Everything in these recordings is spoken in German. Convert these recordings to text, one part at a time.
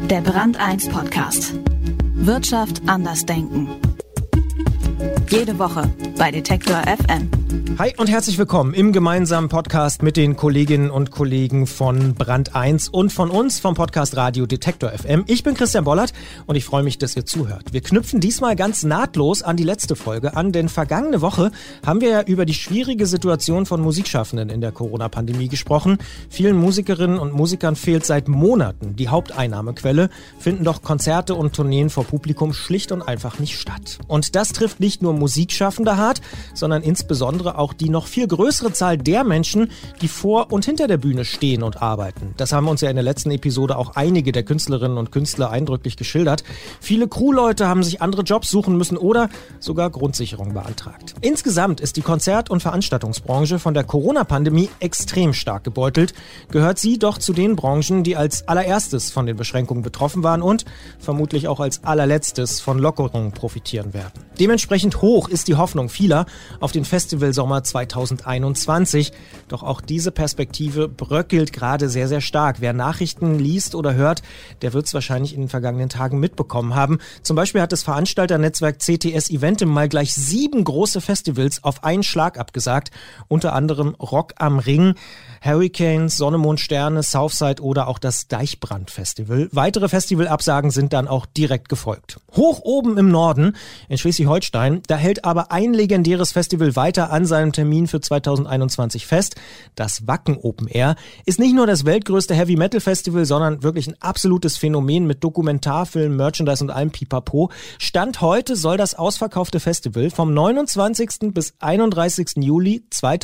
Der Brand 1 Podcast. Wirtschaft anders denken. Jede Woche bei Detektor FM. Hi und herzlich willkommen im gemeinsamen Podcast mit den Kolleginnen und Kollegen von Brand 1 und von uns vom Podcast Radio Detektor FM. Ich bin Christian Bollert und ich freue mich, dass ihr zuhört. Wir knüpfen diesmal ganz nahtlos an die letzte Folge an, denn vergangene Woche haben wir ja über die schwierige Situation von Musikschaffenden in der Corona-Pandemie gesprochen. Vielen Musikerinnen und Musikern fehlt seit Monaten die Haupteinnahmequelle, finden doch Konzerte und Tourneen vor Publikum schlicht und einfach nicht statt. Und das trifft nicht nur Musikschaffende hart, sondern insbesondere auch die noch viel größere Zahl der Menschen, die vor und hinter der Bühne stehen und arbeiten. Das haben uns ja in der letzten Episode auch einige der Künstlerinnen und Künstler eindrücklich geschildert. Viele Crewleute haben sich andere Jobs suchen müssen oder sogar Grundsicherung beantragt. Insgesamt ist die Konzert- und Veranstaltungsbranche von der Corona-Pandemie extrem stark gebeutelt. Gehört sie doch zu den Branchen, die als allererstes von den Beschränkungen betroffen waren und vermutlich auch als allerletztes von Lockerungen profitieren werden. Dementsprechend hoch ist die Hoffnung vieler auf den Festivalsommer 2021. Doch auch diese Perspektive bröckelt gerade sehr, sehr stark. Wer Nachrichten liest oder hört, der wird es wahrscheinlich in den vergangenen Tagen mitbekommen haben. Zum Beispiel hat das Veranstalternetzwerk CTS Eventim mal gleich 7 große Festivals auf einen Schlag abgesagt. Unter anderem Rock am Ring, Hurricanes, Sonne, Mond, Sterne, Southside oder auch das Deichbrand-Festival. Weitere Festivalabsagen sind dann auch direkt gefolgt. Hoch oben im Norden, in Schleswig-Holstein, da hält aber ein legendäres Festival weiter an seinem Termin für 2021 fest. Das Wacken Open Air ist nicht nur das weltgrößte Heavy-Metal-Festival, sondern wirklich ein absolutes Phänomen mit Dokumentarfilm, Merchandise und allem Pipapo. Stand heute soll das ausverkaufte Festival vom 29. bis 31. Juli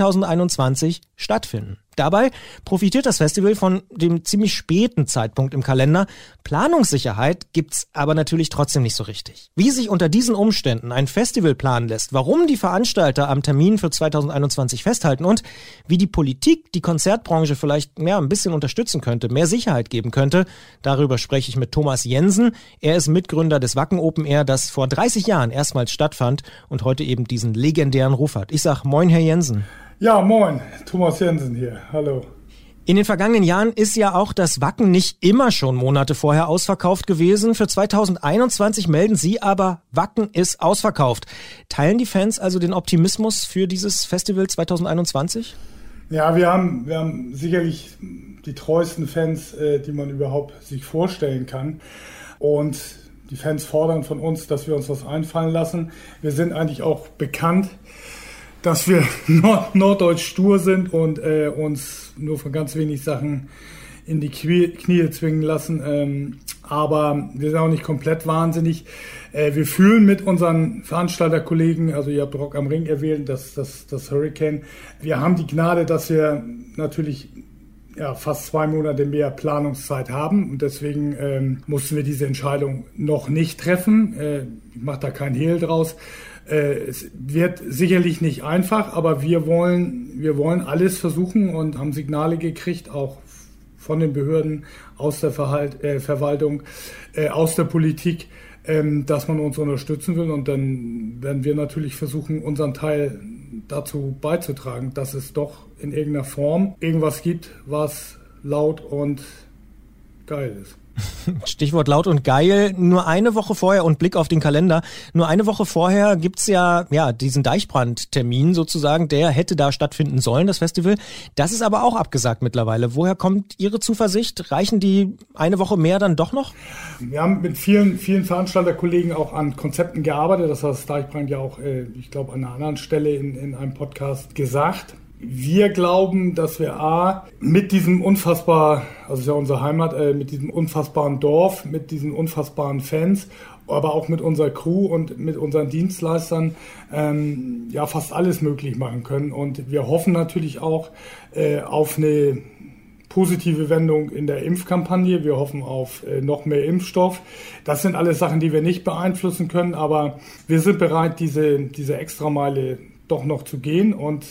2021 stattfinden. Dabei profitiert das Festival von dem ziemlich späten Zeitpunkt im Kalender. Planungssicherheit gibt's aber natürlich trotzdem nicht so richtig. Wie sich unter diesen Umständen ein Festival planen lässt, warum die Veranstalter am Termin für 2021 festhalten und wie die Politik die Konzertbranche vielleicht ein bisschen unterstützen könnte, mehr Sicherheit geben könnte, darüber spreche ich mit Thomas Jensen. Er ist Mitgründer des Wacken Open Air, das vor 30 Jahren erstmals stattfand und heute eben diesen legendären Ruf hat. Ich sag Moin, Herr Jensen. Ja, moin, Thomas Jensen hier, hallo. In den vergangenen Jahren ist ja auch das Wacken nicht immer schon Monate vorher ausverkauft gewesen. Für 2021 melden Sie aber, Wacken ist ausverkauft. Teilen die Fans also den Optimismus für dieses Festival 2021? Ja, wir haben sicherlich die treuesten Fans, die man überhaupt sich vorstellen kann. Und die Fans fordern von uns, dass wir uns was einfallen lassen. Wir sind eigentlich auch bekannt, dass wir norddeutsch stur sind und uns nur von ganz wenig Sachen in die Knie zwingen lassen. Aber wir sind auch nicht komplett wahnsinnig. Wir fühlen mit unseren Veranstalterkollegen, also ihr habt Rock am Ring erwähnt, das Hurricane. Wir haben die Gnade, dass wir natürlich fast 2 Monate mehr Planungszeit haben. Und deswegen mussten wir diese Entscheidung noch nicht treffen. Ich mache da kein Hehl draus. Es wird sicherlich nicht einfach, aber wir wollen alles versuchen und haben Signale gekriegt, auch von den Behörden, aus der Verwaltung, aus der Politik, dass man uns unterstützen will. Und dann werden wir natürlich versuchen, unseren Teil dazu beizutragen, dass es doch in irgendeiner Form irgendwas gibt, was laut und geil ist. Stichwort laut und geil. Nur eine Woche vorher und Blick auf den Kalender. Nur eine Woche vorher gibt's ja diesen Deichbrand-Termin sozusagen. Der hätte da stattfinden sollen, das Festival. Das ist aber auch abgesagt mittlerweile. Woher kommt Ihre Zuversicht? Reichen die eine Woche mehr dann doch noch? Wir haben mit vielen Veranstalterkollegen auch an Konzepten gearbeitet. Das hat das Deichbrand ja auch, ich glaube, an einer anderen Stelle in einem Podcast gesagt. Wir glauben, dass wir mit diesem unfassbar, also ist ja unsere Heimat, mit diesem unfassbaren Dorf, mit diesen unfassbaren Fans, aber auch mit unserer Crew und mit unseren Dienstleistern fast alles möglich machen können. Und wir hoffen natürlich auch auf eine positive Wendung in der Impfkampagne. Wir hoffen auf noch mehr Impfstoff. Das sind alles Sachen, die wir nicht beeinflussen können, aber wir sind bereit, diese Extrameile doch noch zu gehen und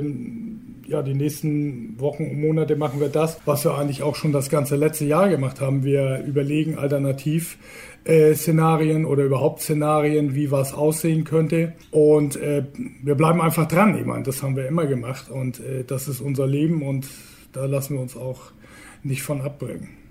die nächsten Wochen und Monate machen wir das, was wir eigentlich auch schon das ganze letzte Jahr gemacht haben. Wir überlegen Alternativ-Szenarien oder überhaupt Szenarien, wie was aussehen könnte und wir bleiben einfach dran. Ich meine, das haben wir immer gemacht und das ist unser Leben und da lassen wir uns auch nicht von abbringen.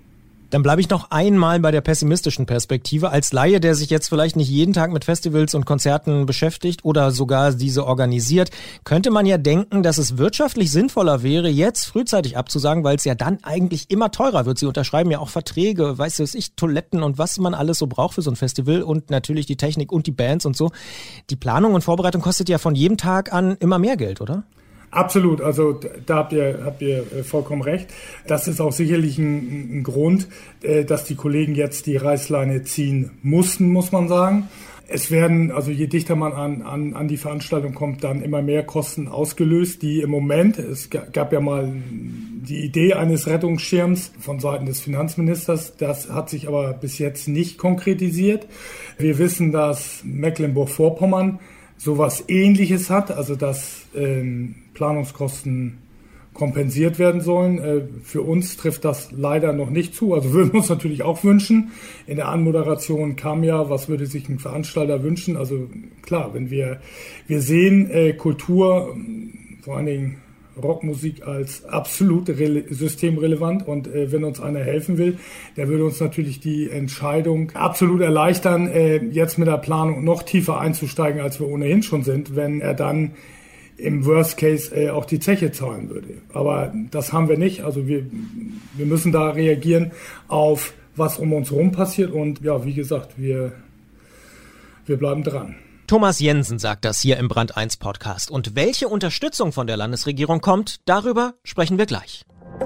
Dann bleibe ich noch einmal bei der pessimistischen Perspektive. Als Laie, der sich jetzt vielleicht nicht jeden Tag mit Festivals und Konzerten beschäftigt oder sogar diese organisiert, könnte man ja denken, dass es wirtschaftlich sinnvoller wäre, jetzt frühzeitig abzusagen, weil es ja dann eigentlich immer teurer wird. Sie unterschreiben ja auch Verträge, weißt du, Toiletten und was man alles so braucht für so ein Festival und natürlich die Technik und die Bands und so. Die Planung und Vorbereitung kostet ja von jedem Tag an immer mehr Geld, oder? Absolut, also da habt ihr vollkommen recht. Das ist auch sicherlich ein Grund, dass die Kollegen jetzt die Reißleine ziehen mussten, muss man sagen. Es werden, also je dichter man an die Veranstaltung kommt, dann immer mehr Kosten ausgelöst, die im Moment, es gab ja mal die Idee eines Rettungsschirms von Seiten des Finanzministers, das hat sich aber bis jetzt nicht konkretisiert. Wir wissen, dass Mecklenburg-Vorpommern sowas Ähnliches hat, also dass Planungskosten kompensiert werden sollen. Für uns trifft das leider noch nicht zu, also würden wir uns natürlich auch wünschen. In der Anmoderation kam ja, was würde sich ein Veranstalter wünschen? Also klar, wenn wir sehen Kultur, vor allen Dingen Rockmusik als absolut systemrelevant und wenn uns einer helfen will, der würde uns natürlich die Entscheidung absolut erleichtern, jetzt mit der Planung noch tiefer einzusteigen, als wir ohnehin schon sind, wenn er dann im Worst Case auch die Zeche zahlen würde. Aber das haben wir nicht. Also wir müssen da reagieren auf was um uns herum passiert und ja, wie gesagt, wir bleiben dran. Thomas Jensen sagt das hier im Brand 1 Podcast. Und welche Unterstützung von der Landesregierung kommt, darüber sprechen wir gleich.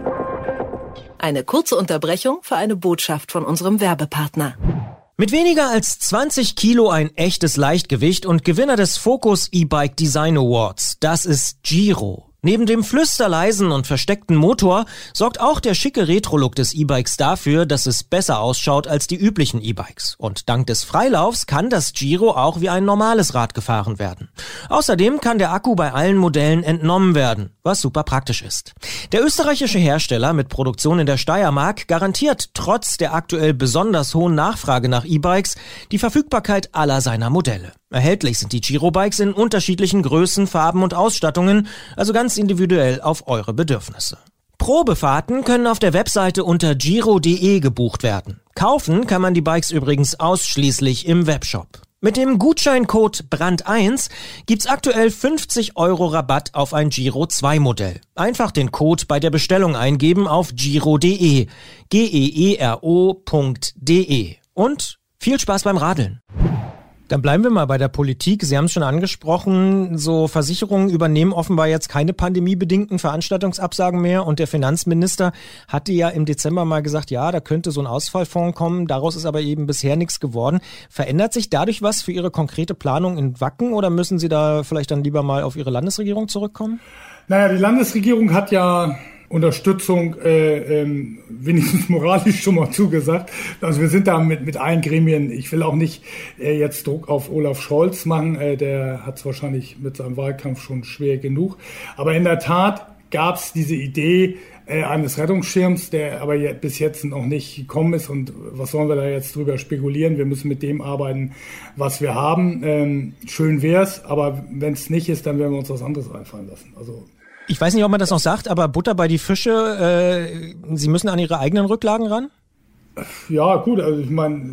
Eine kurze Unterbrechung für eine Botschaft von unserem Werbepartner. Mit weniger als 20 Kilo ein echtes Leichtgewicht und Gewinner des Focus E-Bike Design Awards. Das ist Giro. Neben dem flüsterleisen und versteckten Motor sorgt auch der schicke Retro-Look des E-Bikes dafür, dass es besser ausschaut als die üblichen E-Bikes. Und dank des Freilaufs kann das Giro auch wie ein normales Rad gefahren werden. Außerdem kann der Akku bei allen Modellen entnommen werden, was super praktisch ist. Der österreichische Hersteller mit Produktion in der Steiermark garantiert trotz der aktuell besonders hohen Nachfrage nach E-Bikes die Verfügbarkeit aller seiner Modelle. Erhältlich sind die Giro-Bikes in unterschiedlichen Größen, Farben und Ausstattungen, also ganz individuell auf eure Bedürfnisse. Probefahrten können auf der Webseite unter giro.de gebucht werden. Kaufen kann man die Bikes übrigens ausschließlich im Webshop. Mit dem Gutscheincode BRAND1 gibt's aktuell 50 € Rabatt auf ein Giro 2 Modell. Einfach den Code bei der Bestellung eingeben auf giro.de, geero.de. Und viel Spaß beim Radeln. Dann bleiben wir mal bei der Politik. Sie haben es schon angesprochen, so Versicherungen übernehmen offenbar jetzt keine pandemiebedingten Veranstaltungsabsagen mehr. Und der Finanzminister hatte ja im Dezember mal gesagt, ja, da könnte so ein Ausfallfonds kommen. Daraus ist aber eben bisher nichts geworden. Verändert sich dadurch was für Ihre konkrete Planung in Wacken oder müssen Sie da vielleicht dann lieber mal auf Ihre Landesregierung zurückkommen? Naja, die Landesregierung hat ja Unterstützung wenigstens moralisch schon mal zugesagt. Also wir sind da mit allen Gremien, ich will auch nicht jetzt Druck auf Olaf Scholz machen, der hat es wahrscheinlich mit seinem Wahlkampf schon schwer genug. Aber in der Tat gab es diese Idee eines Rettungsschirms, der aber bis jetzt noch nicht gekommen ist. Und was sollen wir da jetzt drüber spekulieren? Wir müssen mit dem arbeiten, was wir haben. Schön wär's, aber wenn es nicht ist, dann werden wir uns was anderes einfallen lassen. Also ich weiß nicht, ob man das noch sagt, aber Butter bei die Fische, Sie müssen an Ihre eigenen Rücklagen ran? Ja, gut, also ich meine,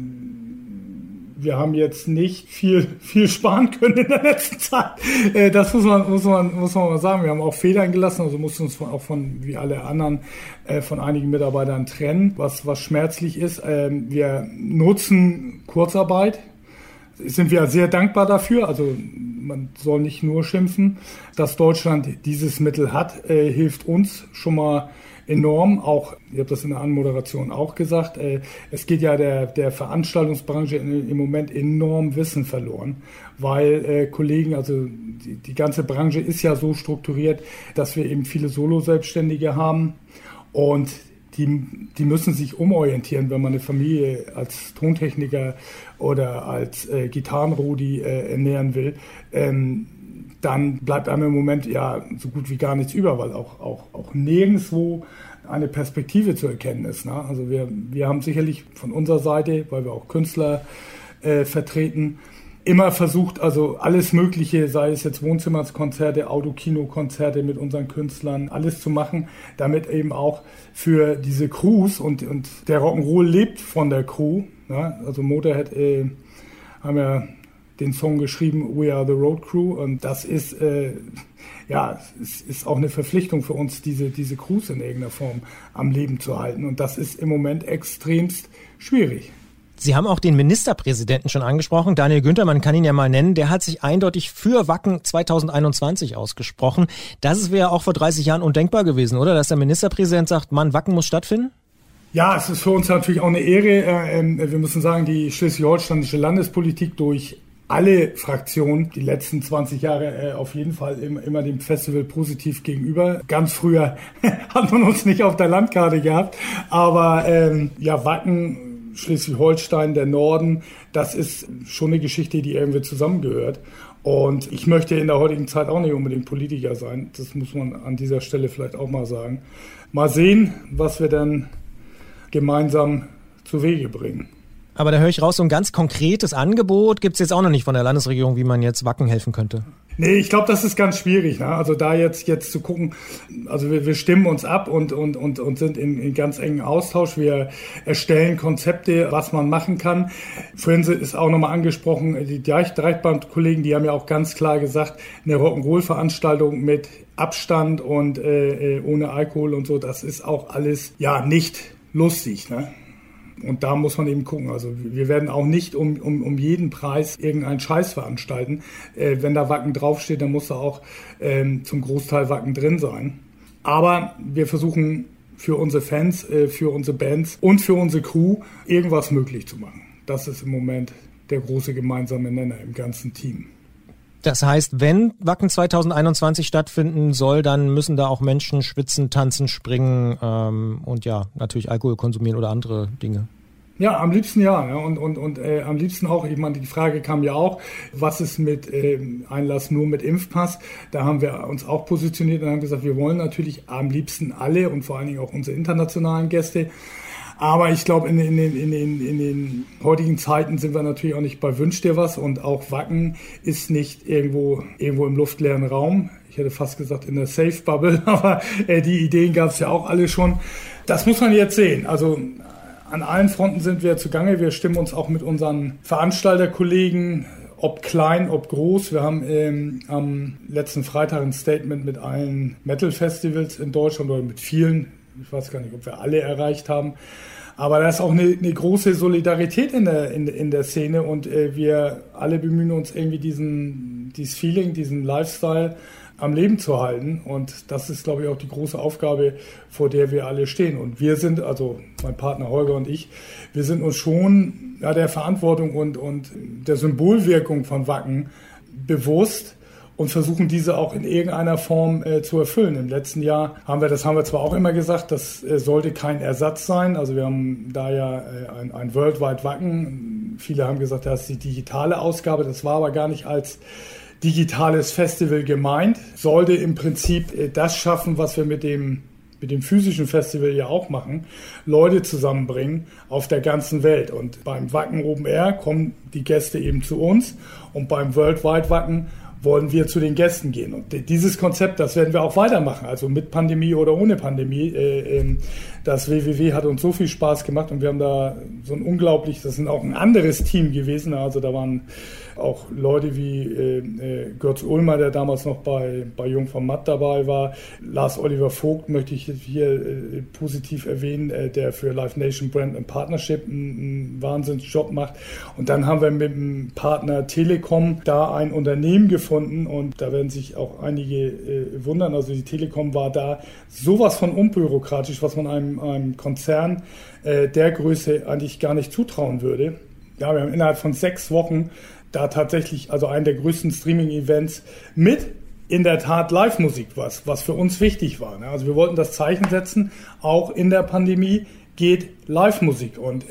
wir haben jetzt nicht viel sparen können in der letzten Zeit. Das muss man mal sagen. Wir haben auch Federn gelassen, also mussten uns auch wie alle anderen von einigen Mitarbeitern trennen, was schmerzlich ist. Wir nutzen Kurzarbeit. Sind wir sehr dankbar dafür, also man soll nicht nur schimpfen, dass Deutschland dieses Mittel hat, hilft uns schon mal enorm, auch, ich habe das in der Anmoderation auch gesagt, es geht ja der Veranstaltungsbranche im Moment enorm Wissen verloren, weil Kollegen, also die ganze Branche ist ja so strukturiert, dass wir eben viele Solo-Selbstständige haben und die müssen sich umorientieren, wenn man eine Familie als Tontechniker oder als Gitarrenrudi ernähren will. Dann bleibt einem im Moment ja so gut wie gar nichts über, weil auch nirgendwo eine Perspektive zu erkennen ist. Ne? Also wir haben sicherlich von unserer Seite, weil wir auch Künstler vertreten, immer versucht, also alles Mögliche, sei es jetzt Wohnzimmerkonzerte, Autokinokonzerte mit unseren Künstlern, alles zu machen, damit eben auch für diese Crews und der Rock'n'Roll lebt von der Crew. Ja? Also Motorhead haben ja den Song geschrieben, We Are the Road Crew, und das ist es ist auch eine Verpflichtung für uns, diese Crews in irgendeiner Form am Leben zu halten, und das ist im Moment extremst schwierig. Sie haben auch den Ministerpräsidenten schon angesprochen, Daniel Günther, man kann ihn ja mal nennen, der hat sich eindeutig für Wacken 2021 ausgesprochen. Das wäre auch vor 30 Jahren undenkbar gewesen, oder? Dass der Ministerpräsident sagt, Mann, Wacken muss stattfinden? Ja, es ist für uns natürlich auch eine Ehre. Wir müssen sagen, die schleswig-holsteinische Landespolitik durch alle Fraktionen die letzten 20 Jahre auf jeden Fall immer dem Festival positiv gegenüber. Ganz früher hat man uns nicht auf der Landkarte gehabt, aber Wacken, Schleswig-Holstein, der Norden, das ist schon eine Geschichte, die irgendwie zusammengehört. Und ich möchte in der heutigen Zeit auch nicht unbedingt Politiker sein. Das muss man an dieser Stelle vielleicht auch mal sagen. Mal sehen, was wir dann gemeinsam zu Wege bringen. Aber da höre ich raus, so ein ganz konkretes Angebot gibt es jetzt auch noch nicht von der Landesregierung, wie man jetzt Wacken helfen könnte. Nee, ich glaube, das ist ganz schwierig. Ne? Also da jetzt zu gucken, also wir stimmen uns ab und sind in ganz engen Austausch. Wir erstellen Konzepte, was man machen kann. Vorhin ist auch nochmal angesprochen, die Deichbrand-Kollegen, die haben ja auch ganz klar gesagt, eine Rock'n'Roll-Veranstaltung mit Abstand und ohne Alkohol und so, das ist auch alles nicht lustig, ne? Und da muss man eben gucken. Also wir werden auch nicht um jeden Preis irgendeinen Scheiß veranstalten. Wenn da Wacken draufsteht, dann muss da auch zum Großteil Wacken drin sein. Aber wir versuchen für unsere Fans, für unsere Bands und für unsere Crew irgendwas möglich zu machen. Das ist im Moment der große gemeinsame Nenner im ganzen Team. Das heißt, wenn Wacken 2021 stattfinden soll, dann müssen da auch Menschen schwitzen, tanzen, springen und natürlich Alkohol konsumieren oder andere Dinge. Ja, am liebsten ja. Und am liebsten auch, ich meine, die Frage kam ja auch, was ist mit Einlass nur mit Impfpass? Da haben wir uns auch positioniert und haben gesagt, wir wollen natürlich am liebsten alle und vor allen Dingen auch unsere internationalen Gäste. Aber ich glaube, in den heutigen Zeiten sind wir natürlich auch nicht bei Wünsch dir was, und auch Wacken ist nicht irgendwo im luftleeren Raum. Ich hätte fast gesagt in der Safe Bubble, aber die Ideen gab es ja auch alle schon. Das muss man jetzt sehen. Also an allen Fronten sind wir zugange. Wir stimmen uns auch mit unseren Veranstalterkollegen, ob klein, ob groß. Wir haben am letzten Freitag ein Statement mit allen Metal-Festivals in Deutschland oder mit vielen. Ich weiß gar nicht, ob wir alle erreicht haben. Aber da ist auch eine große Solidarität in der Szene, und wir alle bemühen uns irgendwie dieses Feeling, diesen Lifestyle am Leben zu halten. Und das ist, glaube ich, auch die große Aufgabe, vor der wir alle stehen. Und wir sind, also mein Partner Holger und ich, wir sind uns schon der Verantwortung und der Symbolwirkung von Wacken bewusst und versuchen diese auch in irgendeiner Form zu erfüllen. Im letzten Jahr haben wir zwar auch immer gesagt, das sollte kein Ersatz sein. Also wir haben da ja ein Worldwide Wacken. Viele haben gesagt, das ist die digitale Ausgabe. Das war aber gar nicht als digitales Festival gemeint. Sollte im Prinzip das schaffen, was wir mit dem physischen Festival ja auch machen, Leute zusammenbringen auf der ganzen Welt. Und beim Wacken Open Air kommen die Gäste eben zu uns, und beim Worldwide Wacken wollen wir zu den Gästen gehen. Und dieses Konzept, das werden wir auch weitermachen, also mit Pandemie oder ohne Pandemie. Das WWW hat uns so viel Spaß gemacht, und wir haben da so das ist auch ein anderes Team gewesen. Also da waren auch Leute wie Götz Ulmer, der damals noch bei Jung vom Matt dabei war. Lars Oliver Vogt möchte ich hier positiv erwähnen, der für Live Nation Brand and Partnership einen Wahnsinnsjob macht. Und dann haben wir mit dem Partner Telekom da ein Unternehmen gefunden, und da werden sich auch einige wundern. Also die Telekom war da sowas von unbürokratisch, was man einem Konzern der Größe eigentlich gar nicht zutrauen würde. Ja, wir haben innerhalb von 6 Wochen da tatsächlich, also einen der größten Streaming-Events mit in der Tat Live-Musik, was für uns wichtig war. Also wir wollten das Zeichen setzen, auch in der Pandemie geht Live-Musik. Und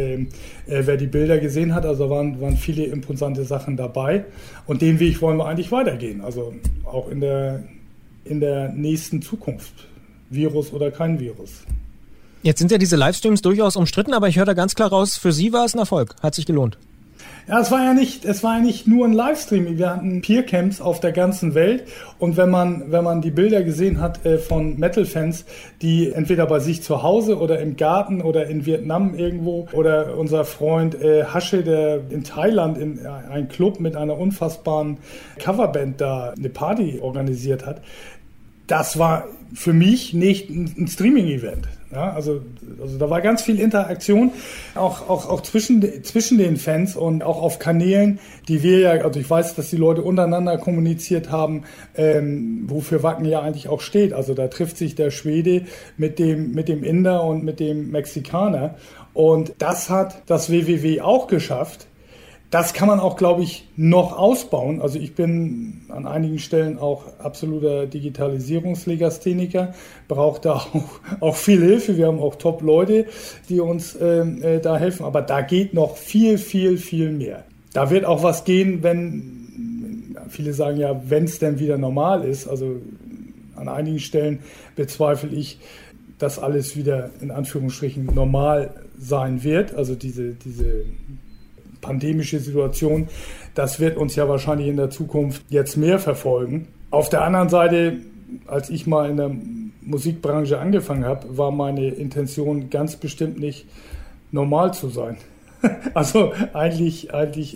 wer die Bilder gesehen hat, also waren viele imposante Sachen dabei. Und den Weg wollen wir eigentlich weitergehen, also auch in der nächsten Zukunft, Virus oder kein Virus. Jetzt sind ja diese Livestreams durchaus umstritten, aber ich höre da ganz klar raus, für Sie war es ein Erfolg, hat sich gelohnt. Ja, es war ja nicht nur ein Livestream. Wir hatten Peercamps auf der ganzen Welt. Und wenn man die Bilder gesehen hat von Metal-Fans, die entweder bei sich zu Hause oder im Garten oder in Vietnam irgendwo oder unser Freund Hasche, der in Thailand in einem Club mit einer unfassbaren Coverband da eine Party organisiert hat, das war für mich nicht ein Streaming-Event. Ja, also da war ganz viel Interaktion, auch zwischen den Fans und auch auf Kanälen, die wir ja, also ich weiß, dass die Leute untereinander kommuniziert haben, wofür Wacken ja eigentlich auch steht. Also da trifft sich der Schwede mit dem Inder und mit dem Mexikaner. Und das hat das WWW auch geschafft. Das kann man auch, glaube ich, noch ausbauen. Also ich bin an einigen Stellen auch absoluter Digitalisierungslegastheniker, brauche da auch viel Hilfe. Wir haben auch Top-Leute, die uns da helfen. Aber da geht noch viel, viel, viel mehr. Da wird auch was gehen, wenn, viele sagen ja, wenn es denn wieder normal ist. Also an einigen Stellen bezweifle ich, dass alles wieder in Anführungsstrichen normal sein wird. Also diese pandemische Situation, das wird uns ja wahrscheinlich in der Zukunft jetzt mehr verfolgen. Auf der anderen Seite, als ich mal in der Musikbranche angefangen habe, war meine Intention ganz bestimmt nicht, normal zu sein. Also eigentlich,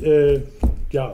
ja,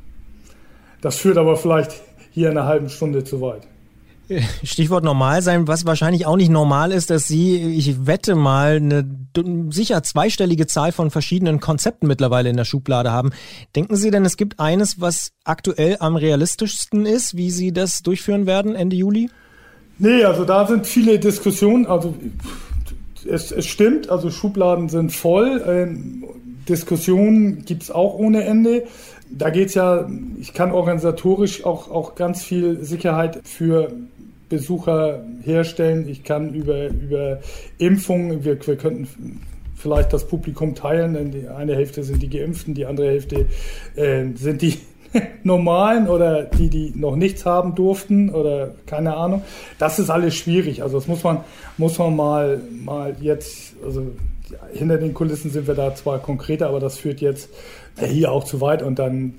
das führt aber vielleicht hier in einer halben Stunde zu weit. Stichwort normal sein, was wahrscheinlich auch nicht normal ist, dass Sie, ich wette mal, eine sicher zweistellige Zahl von verschiedenen Konzepten mittlerweile in der Schublade haben. Denken Sie denn, es gibt eines, was aktuell am realistischsten ist, wie Sie das durchführen werden Ende Juli? Nee, also da sind viele Diskussionen. Also es stimmt, also Schubladen sind voll. Diskussionen gibt's auch ohne Ende. Da geht's ja, ich kann organisatorisch auch ganz viel Sicherheit für Besucher herstellen. Ich kann über Impfungen, wir könnten vielleicht das Publikum teilen, denn die eine Hälfte sind die Geimpften, die andere Hälfte sind die Normalen oder die noch nichts haben durften oder keine Ahnung. Das ist alles schwierig. Also das muss man mal jetzt, also hinter den Kulissen sind wir da zwar konkreter, aber das führt jetzt hier auch zu weit und dann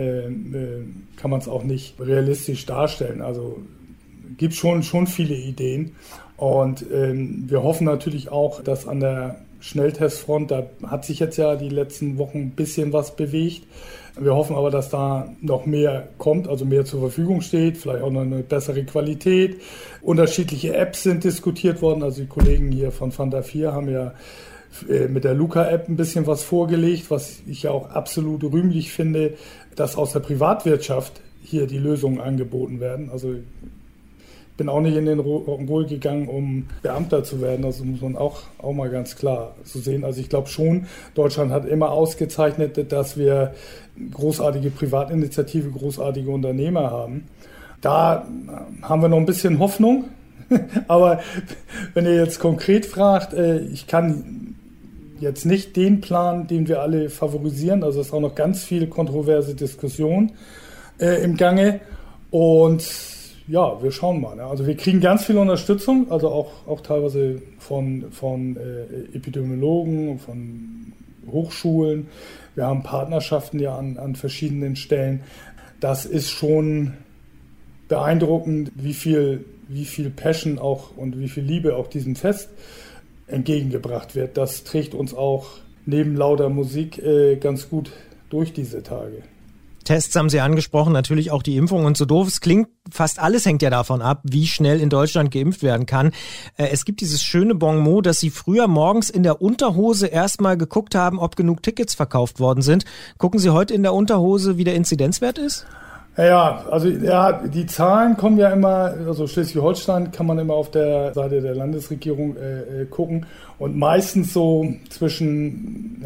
kann man es auch nicht realistisch darstellen. Also gibt schon viele Ideen und wir hoffen natürlich auch, dass an der Schnelltestfront, da hat sich jetzt ja die letzten Wochen ein bisschen was bewegt. Wir hoffen aber, dass da noch mehr kommt, also mehr zur Verfügung steht, vielleicht auch noch eine bessere Qualität. Unterschiedliche Apps sind diskutiert worden, also die Kollegen hier von Fanta 4 haben ja mit der Luca-App ein bisschen was vorgelegt, was ich ja auch absolut rühmlich finde, dass aus der Privatwirtschaft hier die Lösungen angeboten werden. Also ich bin auch nicht in den Rock'n'Roll gegangen, um Beamter zu werden. Also muss man auch mal ganz klar so sehen. Also ich glaube schon, Deutschland hat immer ausgezeichnet, dass wir großartige Privatinitiative, großartige Unternehmer haben. Da haben wir noch ein bisschen Hoffnung. Aber wenn ihr jetzt konkret fragt, ich kann jetzt nicht den Plan, den wir alle favorisieren. Also es ist auch noch ganz viel kontroverse Diskussion im Gange. Und ja, wir schauen mal. Ne? Also wir kriegen ganz viel Unterstützung, also auch teilweise von Epidemiologen, von Hochschulen. Wir haben Partnerschaften ja an verschiedenen Stellen. Das ist schon beeindruckend, wie viel Passion auch und wie viel Liebe auch diesem Fest entgegengebracht wird. Das trägt uns auch neben lauter Musik ganz gut durch diese Tage. Tests haben Sie angesprochen, natürlich auch die Impfung. Und so doof es klingt, fast alles hängt ja davon ab, wie schnell in Deutschland geimpft werden kann. Es gibt dieses schöne Bon mot, dass Sie früher morgens in der Unterhose erstmal geguckt haben, ob genug Tickets verkauft worden sind. Gucken Sie heute in der Unterhose, wie der Inzidenzwert ist? Ja, also ja, die Zahlen kommen ja immer, also Schleswig-Holstein kann man immer auf der Seite der Landesregierung gucken und meistens so zwischen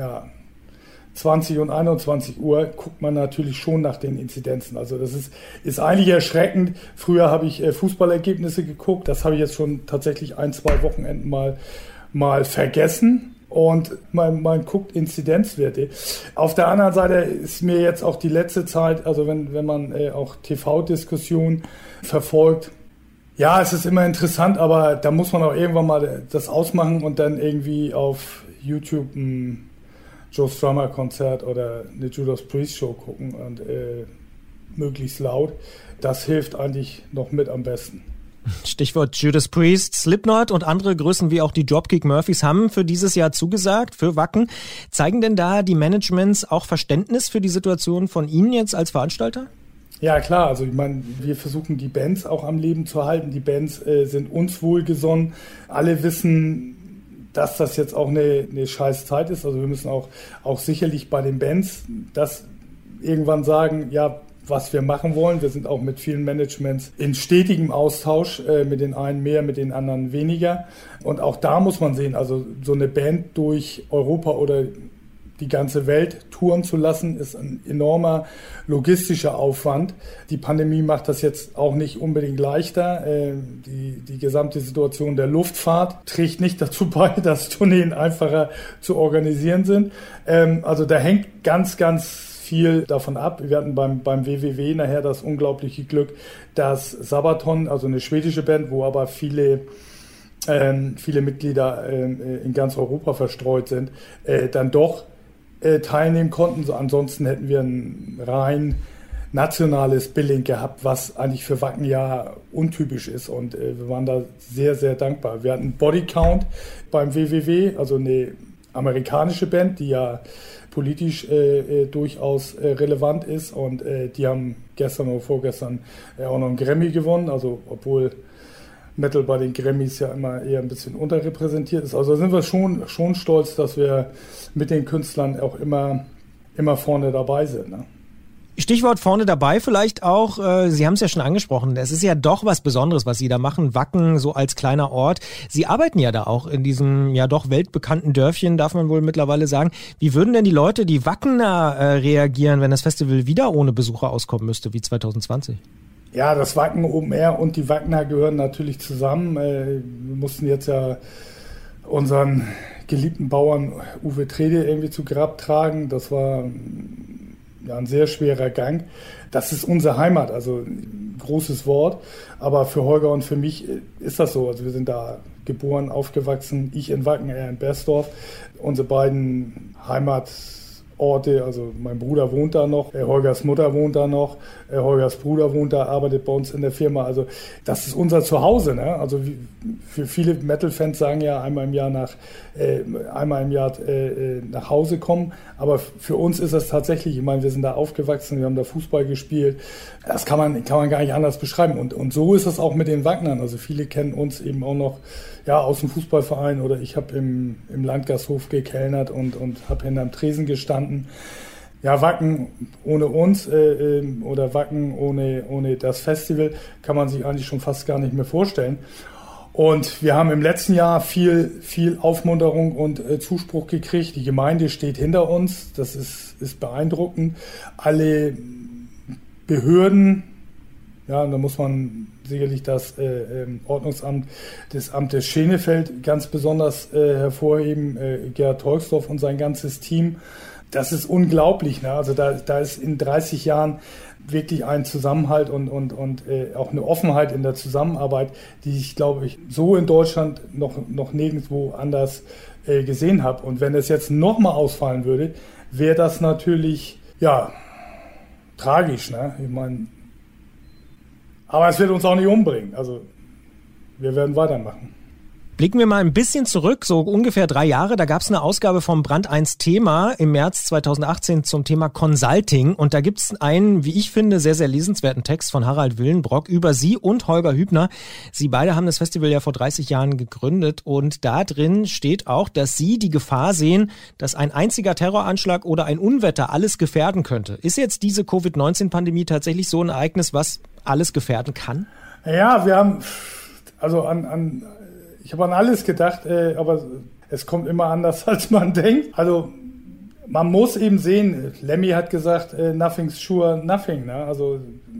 20 und 21 Uhr guckt man natürlich schon nach den Inzidenzen. Also das ist eigentlich erschreckend. Früher habe ich Fußballergebnisse geguckt, das habe ich jetzt schon tatsächlich 1-2 Wochenenden mal vergessen. Und man guckt Inzidenzwerte. Auf der anderen Seite ist mir jetzt auch die letzte Zeit, also wenn man auch TV-Diskussionen verfolgt, ja, es ist immer interessant, aber da muss man auch irgendwann mal das ausmachen und dann irgendwie auf YouTube ein Joe Strummer-Konzert oder eine Judas Priest-Show gucken und möglichst laut. Das hilft eigentlich noch mit am besten. Stichwort Judas Priest, Slipknot und andere Größen wie auch die Dropkick Murphys haben für dieses Jahr zugesagt, für Wacken. Zeigen denn da die Managements auch Verständnis für die Situation von Ihnen jetzt als Veranstalter? Ja klar, also ich meine, wir versuchen die Bands auch am Leben zu halten. Die Bands sind uns wohlgesonnen. Alle wissen, dass das jetzt auch eine scheiß Zeit ist. Also wir müssen auch sicherlich bei den Bands das irgendwann sagen, ja, was wir machen wollen. Wir sind auch mit vielen Managements in stetigem Austausch, mit den einen mehr, mit den anderen weniger. Und auch da muss man sehen, also so eine Band durch Europa oder die ganze Welt touren zu lassen, ist ein enormer logistischer Aufwand. Die Pandemie macht das jetzt auch nicht unbedingt leichter. Die gesamte Situation der Luftfahrt trägt nicht dazu bei, dass Tourneen einfacher zu organisieren sind. Also da hängt ganz, ganz viel davon ab. Wir hatten beim WWW nachher das unglaubliche Glück, dass Sabaton, also eine schwedische Band, wo aber viele Mitglieder in ganz Europa verstreut sind, dann doch teilnehmen konnten. So, ansonsten hätten wir ein rein nationales Billing gehabt, was eigentlich für Wacken ja untypisch ist. Und wir waren da sehr, sehr dankbar. Wir hatten Bodycount beim WWW, also eine amerikanische Band, die ja politisch durchaus relevant ist. Und die haben gestern oder vorgestern auch noch einen Grammy gewonnen. Also obwohl Metal bei den Grammys ja immer eher ein bisschen unterrepräsentiert ist. Also sind wir schon stolz, dass wir mit den Künstlern auch immer vorne dabei sind. Ne? Stichwort vorne dabei vielleicht auch, Sie haben es ja schon angesprochen, es ist ja doch was Besonderes, was Sie da machen, Wacken so als kleiner Ort. Sie arbeiten ja da auch in diesem ja doch weltbekannten Dörfchen, darf man wohl mittlerweile sagen. Wie würden denn die Leute, die Wackener reagieren, wenn das Festival wieder ohne Besucher auskommen müsste, wie 2020? Ja, das Wacken Open Air und die Wackener gehören natürlich zusammen. Wir mussten jetzt ja unseren geliebten Bauern Uwe Trede irgendwie zu Grab tragen. Das war ja ein sehr schwerer Gang. Das ist unsere Heimat, also ein großes Wort. Aber für Holger und für mich ist das so. Also wir sind da geboren, aufgewachsen. Ich in Wacken, er in Bersdorf. Unsere beiden Heimatorte, also mein Bruder wohnt da noch, Holgers Mutter wohnt da noch, Holgers Bruder wohnt da, arbeitet bei uns in der Firma. Also das ist unser Zuhause. Ne? Also für viele Metal-Fans sagen ja einmal im Jahr nach Hause kommen. Aber für uns ist das tatsächlich, ich meine, wir sind da aufgewachsen, wir haben da Fußball gespielt. Das kann man gar nicht anders beschreiben. Und so ist es auch mit den Wacknern. Also viele kennen uns eben auch noch aus dem Fußballverein oder ich habe im Landgasthof gekellnert und habe hinterm Tresen gestanden. Ja, Wacken ohne uns oder Wacken ohne das Festival kann man sich eigentlich schon fast gar nicht mehr vorstellen. Und wir haben im letzten Jahr viel Aufmunterung und Zuspruch gekriegt. Die Gemeinde steht hinter uns. Das ist beeindruckend. Alle Behörden, ja, da muss man sicherlich das Ordnungsamt des Amtes Schenefeld ganz besonders hervorheben. Gerhard Tolksdorf und sein ganzes Team. Das ist unglaublich. Ne? Also da ist in 30 Jahren wirklich ein Zusammenhalt und auch eine Offenheit in der Zusammenarbeit, die ich, glaube ich, so in Deutschland noch nirgendwo anders gesehen habe. Und wenn es jetzt nochmal ausfallen würde, wäre das natürlich, ja, tragisch. Ne? Ich meine, aber es wird uns auch nicht umbringen. Also wir werden weitermachen. Blicken wir mal ein bisschen zurück, so ungefähr 3 Jahre. Da gab es eine Ausgabe vom Brand 1 Thema im März 2018 zum Thema Consulting. Und da gibt es einen, wie ich finde, sehr, sehr lesenswerten Text von Harald Willenbrock über Sie und Holger Hübner. Sie beide haben das Festival ja vor 30 Jahren gegründet. Und da drin steht auch, dass Sie die Gefahr sehen, dass ein einziger Terroranschlag oder ein Unwetter alles gefährden könnte. Ist jetzt diese Covid-19-Pandemie tatsächlich so ein Ereignis, was alles gefährden kann? Ja, wir haben ich habe an alles gedacht, aber es kommt immer anders, als man denkt. Also man muss eben sehen, Lemmy hat gesagt, nothing's sure, nothing. Ne? Also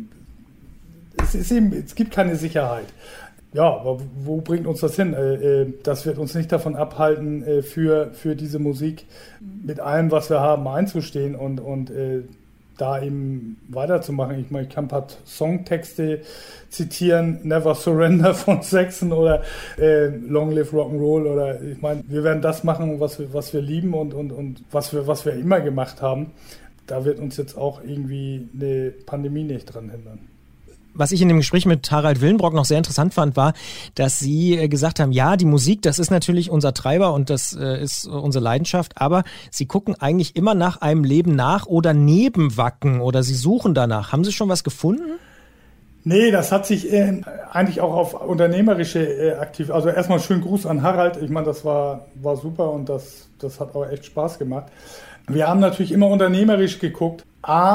es gibt keine Sicherheit. Ja, aber wo bringt uns das hin? Das wird uns nicht davon abhalten, für diese Musik mit allem, was wir haben, einzustehen und da eben weiterzumachen. Ich meine, ich kann ein paar Songtexte zitieren, Never Surrender von Saxon oder Long Live Rock'n'Roll oder ich meine, wir werden das machen, was wir lieben und was wir immer gemacht haben. Da wird uns jetzt auch irgendwie eine Pandemie nicht dran hindern. Was ich in dem Gespräch mit Harald Willenbrock noch sehr interessant fand, war, dass Sie gesagt haben, ja, die Musik, das ist natürlich unser Treiber und das ist unsere Leidenschaft, aber Sie gucken eigentlich immer nach einem Leben nach oder neben Wacken oder Sie suchen danach. Haben Sie schon was gefunden? Nee, das hat sich eigentlich auch auf unternehmerische aktiv. Also erstmal schönen Gruß an Harald. Ich meine, das war super und das hat auch echt Spaß gemacht. Wir haben natürlich immer unternehmerisch geguckt,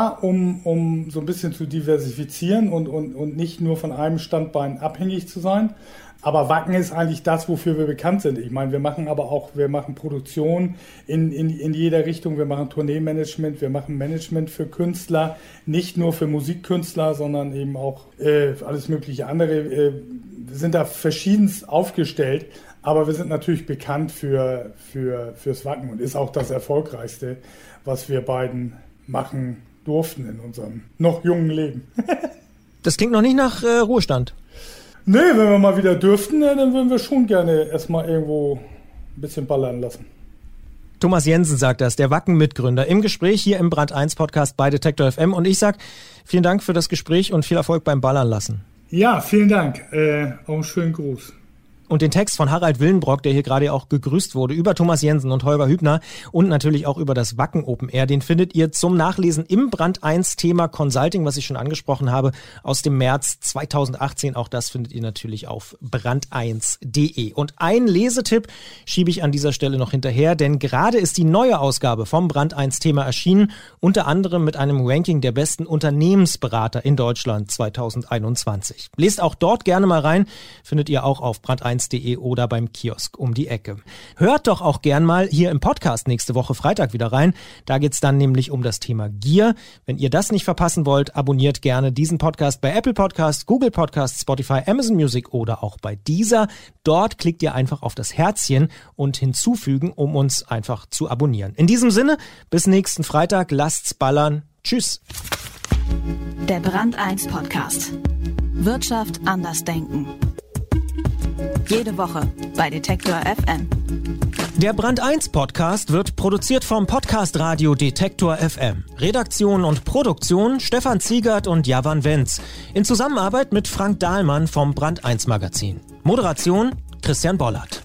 um so ein bisschen zu diversifizieren und nicht nur von einem Standbein abhängig zu sein. Aber Wacken ist eigentlich das, wofür wir bekannt sind. Ich meine, wir machen Produktion in jeder Richtung. Wir machen Tourneemanagement, wir machen Management für Künstler, nicht nur für Musikkünstler, sondern eben auch alles mögliche andere. Wir sind da verschiedenst aufgestellt. Aber wir sind natürlich bekannt fürs Wacken und ist auch das Erfolgreichste, was wir beiden machen durften in unserem noch jungen Leben. Das klingt noch nicht nach Ruhestand. Nee, wenn wir mal wieder dürften, dann würden wir schon gerne erstmal irgendwo ein bisschen ballern lassen. Thomas Jensen sagt das, der Wacken-Mitgründer, im Gespräch hier im Brand 1 Podcast bei Detektor FM. Und ich sag vielen Dank für das Gespräch und viel Erfolg beim Ballern lassen. Ja, vielen Dank. Auch einen schönen Gruß. Und den Text von Harald Willenbrock, der hier gerade auch gegrüßt wurde, über Thomas Jensen und Holger Hübner und natürlich auch über das Wacken Open Air, den findet ihr zum Nachlesen im Brand 1 Thema Consulting, was ich schon angesprochen habe, aus dem März 2018. Auch das findet ihr natürlich auf brand1.de. Und ein Lesetipp schiebe ich an dieser Stelle noch hinterher, denn gerade ist die neue Ausgabe vom Brand 1 Thema erschienen, unter anderem mit einem Ranking der besten Unternehmensberater in Deutschland 2021. Lest auch dort gerne mal rein, findet ihr auch auf brand1.de oder beim Kiosk um die Ecke. Hört doch auch gern mal hier im Podcast nächste Woche Freitag wieder rein. Da geht's dann nämlich um das Thema Gier. Wenn ihr das nicht verpassen wollt, abonniert gerne diesen Podcast bei Apple Podcasts, Google Podcasts, Spotify, Amazon Music oder auch bei Deezer. Dort klickt ihr einfach auf das Herzchen und hinzufügen, um uns einfach zu abonnieren. In diesem Sinne, bis nächsten Freitag. Lasst's ballern. Tschüss. Der Brand 1 Podcast. Wirtschaft anders denken. Jede Woche bei Detektor FM. Der Brand 1 Podcast wird produziert vom Podcast Radio Detektor FM. Redaktion und Produktion Stefan Ziegert und Javan Wenz. In Zusammenarbeit mit Frank Dahlmann vom Brand 1 Magazin. Moderation Christian Bollert.